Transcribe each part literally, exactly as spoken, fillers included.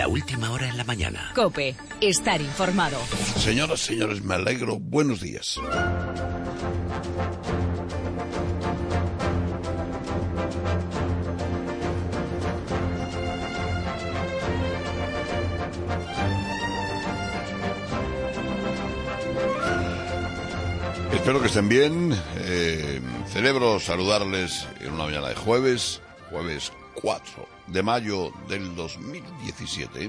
La última hora en la mañana. COPE. Estar informado. Señoras, señores, me alegro. Buenos días. Espero que estén bien. Eh, celebro saludarles en una mañana de jueves, jueves cuatro de mayo del dos mil diecisiete.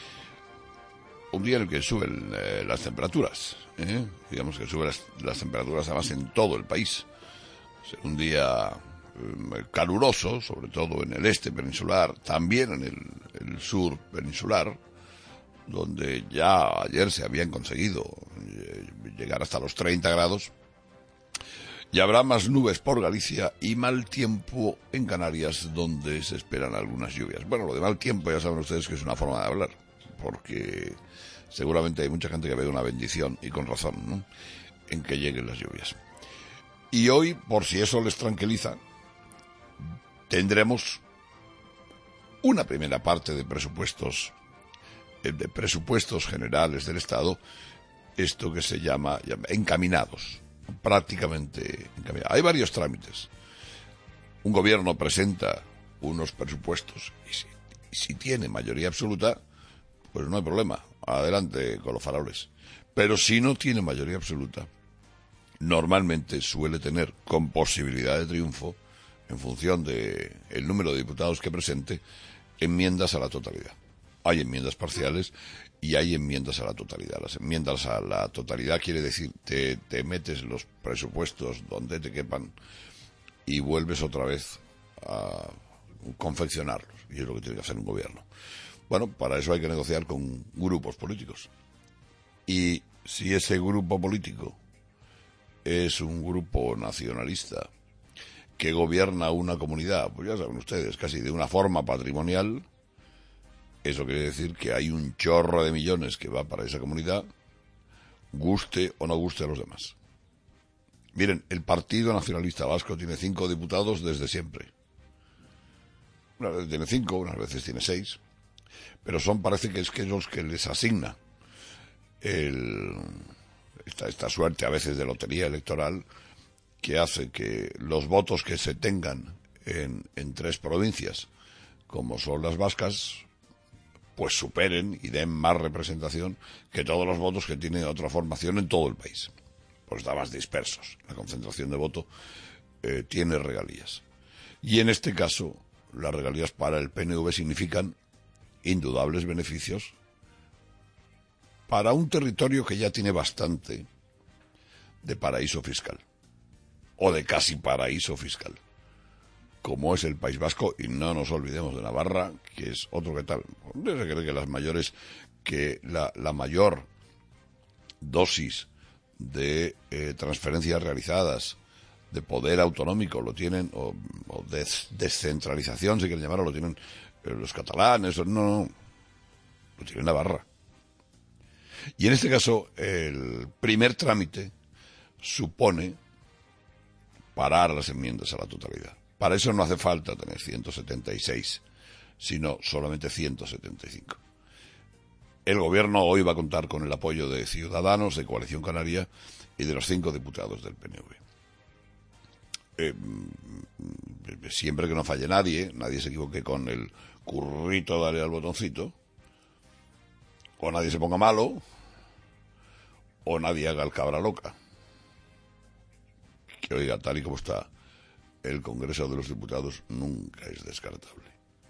Un día en el que suben eh, las temperaturas. ¿eh? Digamos que suben las, las temperaturas además en todo el país. Un día eh, caluroso, sobre todo en el este peninsular, también en el, el sur peninsular, donde ya ayer se habían conseguido eh, llegar hasta los treinta grados. Y habrá más nubes por Galicia y mal tiempo en Canarias, donde se esperan algunas lluvias. Bueno, lo de mal tiempo ya saben ustedes que es una forma de hablar, porque seguramente hay mucha gente que ve una bendición, y con razón, ¿no?, en que lleguen las lluvias. Y hoy, por si eso les tranquiliza, tendremos una primera parte de presupuestos, de presupuestos generales del Estado, esto que se llama encaminados. Prácticamente encaminado. Hay varios trámites. Un gobierno presenta unos presupuestos y si, y si tiene mayoría absoluta, pues no hay problema, adelante con los faroles. Pero si no tiene mayoría absoluta, normalmente suele tener, con posibilidad de triunfo, en función de el número de diputados que presente, enmiendas a la totalidad. Hay enmiendas parciales y hay enmiendas a la totalidad. Las enmiendas a la totalidad quiere decir te, te metes los presupuestos donde te quepan y vuelves otra vez a confeccionarlos. Y es lo que tiene que hacer un gobierno. Bueno, para eso hay que negociar con grupos políticos. Y si ese grupo político es un grupo nacionalista que gobierna una comunidad, pues ya saben ustedes, casi de una forma patrimonial, eso quiere decir que hay un chorro de millones que va para esa comunidad, guste o no guste a los demás. Miren, el Partido Nacionalista Vasco tiene cinco diputados desde siempre. Una vez tiene cinco, unas veces tiene seis, pero son, parece que es que los que les asigna el, esta, esta suerte a veces de lotería electoral, que hace que los votos que se tengan en, en tres provincias, como son las vascas, pues superen y den más representación que todos los votos que tiene otra formación en todo el país. Pues está más dispersos. La concentración de voto eh, tiene regalías. Y en este caso, las regalías para el P N V significan indudables beneficios para un territorio que ya tiene bastante de paraíso fiscal, o de casi paraíso fiscal, como es el País Vasco, y no nos olvidemos de Navarra, que es otro que tal. Se cree que las mayores, que la, la mayor dosis de eh, transferencias realizadas, de poder autonómico, lo tienen, o, o de descentralización, si quieren llamarlo, lo tienen eh, los catalanes, no, no, lo tiene Navarra. Y en este caso, el primer trámite supone parar las enmiendas a la totalidad. Para eso no hace falta tener ciento setenta y seis, sino solamente ciento setenta y cinco. El gobierno hoy va a contar con el apoyo de Ciudadanos, de Coalición Canaria y de los cinco diputados del P N V. Eh, siempre que no falle nadie, nadie se equivoque con el currito, dale al botoncito, o nadie se ponga malo, o nadie haga el cabra loca. Que oiga, tal y como está el Congreso de los Diputados, nunca es descartable.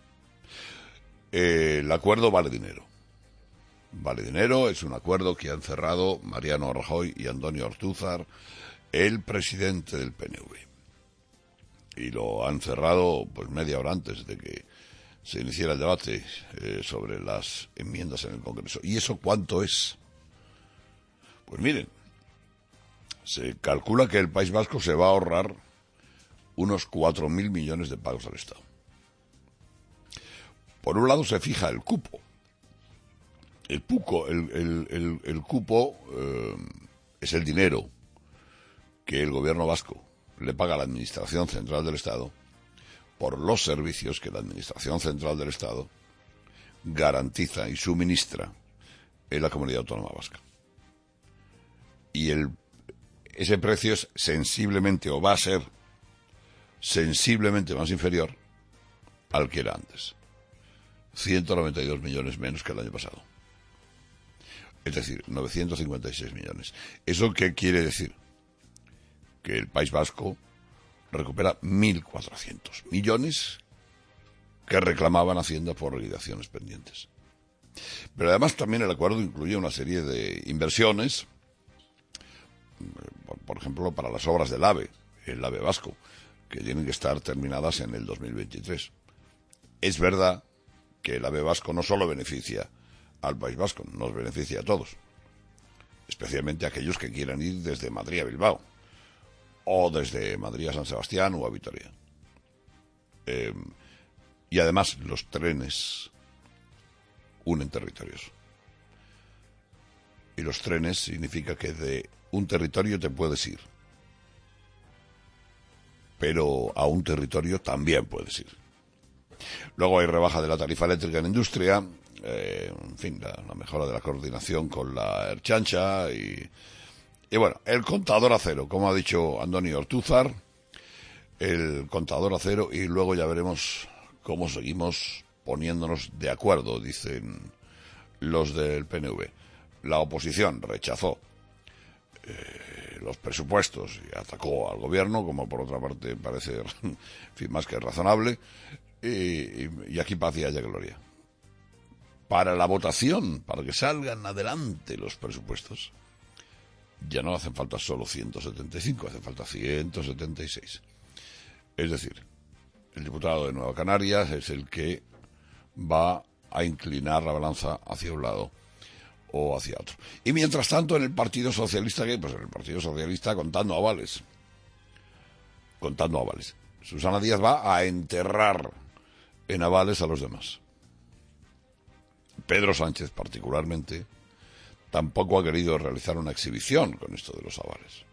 Eh, el acuerdo vale dinero. Vale dinero, es un acuerdo que han cerrado Mariano Rajoy y Antonio Ortúzar, el presidente del P N V. Y lo han cerrado pues media hora antes de que se iniciara el debate eh, sobre las enmiendas en el Congreso. ¿Y eso cuánto es? Pues miren, se calcula que el País Vasco se va a ahorrar unos cuatro mil millones de pagos al Estado. Por un lado se fija el cupo. El, puco, el, el, el, el cupo eh, es el dinero que el gobierno vasco le paga a la Administración Central del Estado por los servicios que la Administración Central del Estado garantiza y suministra en la Comunidad Autónoma Vasca. Y el, ese precio es sensiblemente, o va a ser sensiblemente más inferior al que era antes. ciento noventa y dos millones menos que el año pasado. Es decir, novecientos cincuenta y seis millones. ¿Eso qué quiere decir? Que el País Vasco recupera mil cuatrocientos millones que reclamaban Hacienda por liquidaciones pendientes. Pero además también el acuerdo incluye una serie de inversiones, por ejemplo, para las obras del AVE, el AVE vasco, que tienen que estar terminadas en el dos mil veintitrés. Es verdad que el AVE vasco no solo beneficia al País Vasco, nos beneficia a todos, especialmente a aquellos que quieran ir desde Madrid a Bilbao, o desde Madrid a San Sebastián o a Vitoria. Eh, y además los trenes unen territorios. Y los trenes significa que de un territorio te puedes ir, pero a un territorio también puedes ir. Luego hay rebaja de la tarifa eléctrica en industria, eh, en fin, la, la mejora de la coordinación con la Ertzaintza y, y bueno, el contador a cero, como ha dicho Andoni Ortúzar, el contador a cero, y luego ya veremos cómo seguimos poniéndonos de acuerdo, dicen los del P N V. La oposición rechazó eh, los presupuestos y atacó al gobierno, como por otra parte parece en fin, más que razonable, y, y, y aquí paz y haya gloria. Para la votación, para que salgan adelante los presupuestos, ya no hacen falta solo ciento setenta y cinco, hacen falta ciento setenta y seis. Es decir, el diputado de Nueva Canarias es el que va a inclinar la balanza hacia un lado o hacia otro. Y mientras tanto, en el Partido Socialista, ¿qué? Pues en el Partido Socialista contando avales. Contando avales. Susana Díaz va a enterrar en avales a los demás. Pedro Sánchez, particularmente, tampoco ha querido realizar una exhibición con esto de los avales.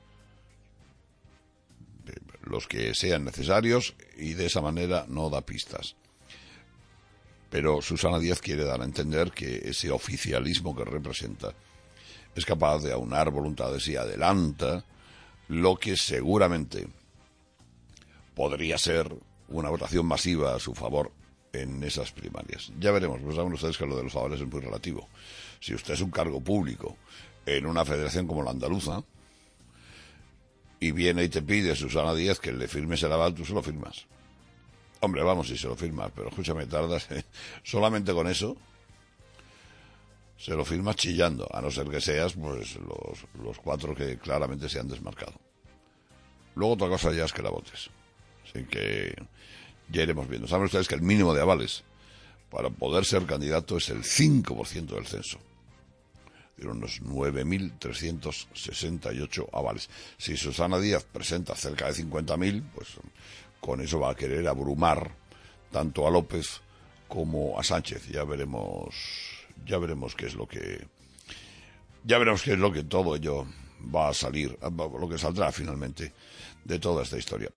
Los que sean necesarios, y de esa manera no da pistas. Pero Susana Díaz quiere dar a entender que ese oficialismo que representa es capaz de aunar voluntades y adelanta lo que seguramente podría ser una votación masiva a su favor en esas primarias. Ya veremos, pues saben ustedes que lo de los avales es muy relativo. Si usted es un cargo público en una federación como la andaluza y viene y te pide Susana Díaz que le firmes el aval, tú se lo firmas. Hombre, vamos, si se lo firmas, pero escúchame, tardas, ¿eh? Solamente con eso se lo firmas chillando, a no ser que seas pues los, los cuatro que claramente se han desmarcado. Luego otra cosa ya es que la votes. Así que ya iremos viendo. Saben ustedes que el mínimo de avales para poder ser candidato es el cinco por ciento del censo. De unos nueve mil trescientos sesenta y ocho avales. Si Susana Díaz presenta cerca de cincuenta mil, pues con eso va a querer abrumar tanto a López como a Sánchez. Ya veremos, ya veremos qué es lo que, ya veremos qué es lo que todo ello va a salir, lo que saldrá finalmente de toda esta historia.